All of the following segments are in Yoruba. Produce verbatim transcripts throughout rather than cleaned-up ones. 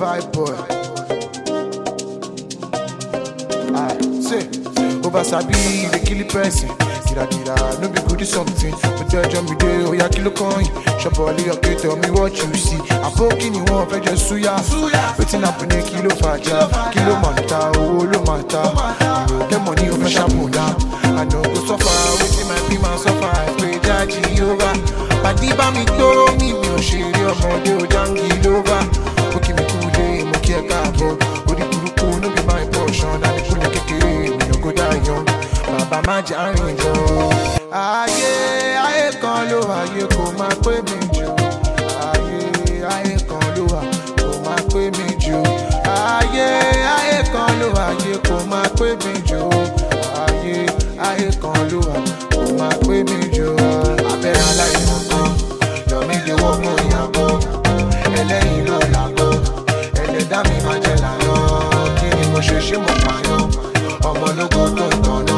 vibe boy. I say, over sabi the kill person. Kira kira, no be good something. But tell John me day, oh ya kilo coin. Shop all your kid, tell me what you see. I'm poking you one, fetch just suya. Waiting up in a kilo faja, kilo manta, oh lo manta. You get money over shampooda. I know go suffer, waiting my be my suffer. I pray jaji over. But the bami to me, me o shiri omode o jangi lova. Oki me kule, mo ki e kabo. Odi buruku no be my portion. And the kule kekere, me no go die young. Baba má jàrin jọ. Ayé ayé kan ló wà, ayé kò máa pé mi jù. Ayé ayé kan ló wà, kò máa pé mi jù. Ayé ayé kan ló wà, ayé kò máa pé mi jù. Ayé ayé kan ló wà, kò máa pé mi jù. Abẹ́rẹ́ aláìmọ̀ kan, yọ̀mí lè wọ́n mú ìyàbọ̀. Ẹlẹ́yin ló làbọ̀, ẹlẹ́dá mi máa jẹ lànà. Kí ni mo ṣe ṣé mo pààyàn? Ọmọ ológo tó ń tọ̀nà.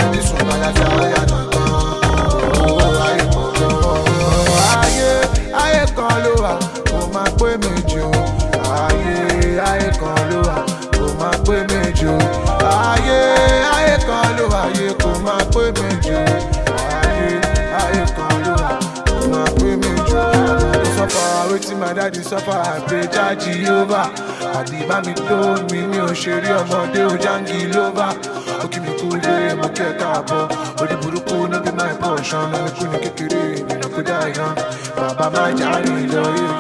Ayé ayé kan ló wà, kò máa pé mi jù. Ayé ayé kan ló wà, kò máa pé mi jù. Ayé ayé kan ló wà, ayé kò máa pé mi jù. Ayé ayé kan ló wà, kò máa pé mi jù. I suffer, wetin my daddy suffer, I pray jaji over. Àdìbá mi tó mi, mi ò ṣeré ọmọdé ò jangi lova. Oki mi kule, mo ki e káàbọ̀. Odi buruku no be my portion. Ẹni kú ni kékeré, mi no go die young. Baba má jàrin lọ.